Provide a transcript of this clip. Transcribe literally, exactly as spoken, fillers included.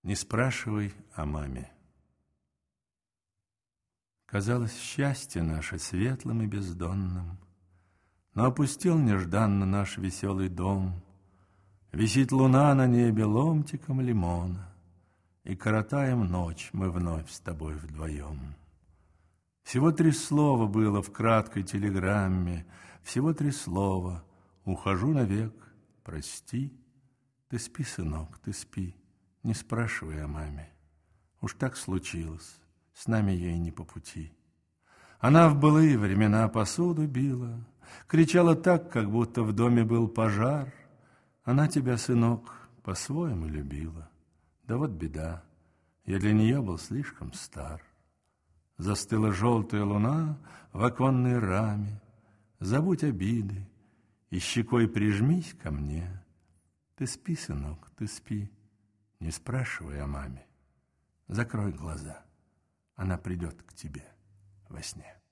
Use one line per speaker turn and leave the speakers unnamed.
Не спрашивай о маме. Казалось, счастье наше светлым и бездонным, но опустел нежданно наш веселый дом. Висит луна на небе ломтиком лимона, и коротаем ночь мы вновь с тобой вдвоем. Всего три слова было в краткой телеграмме, всего три слова: ухожу навек, прости. Ты спи, сынок, ты спи, не спрашивай о маме. Уж так случилось, с нами ей не по пути. Она в былые времена посуду била, кричала так, как будто в доме был пожар. Она тебя, сынок, по-своему любила. Да вот беда, я для нее был слишком стар. Застыла желтая луна в оконной раме. Забудь обиды и щекой прижмись ко мне. Ты спи, сынок, ты спи, не спрашивай о маме. Закрой глаза, она придет к тебе во сне.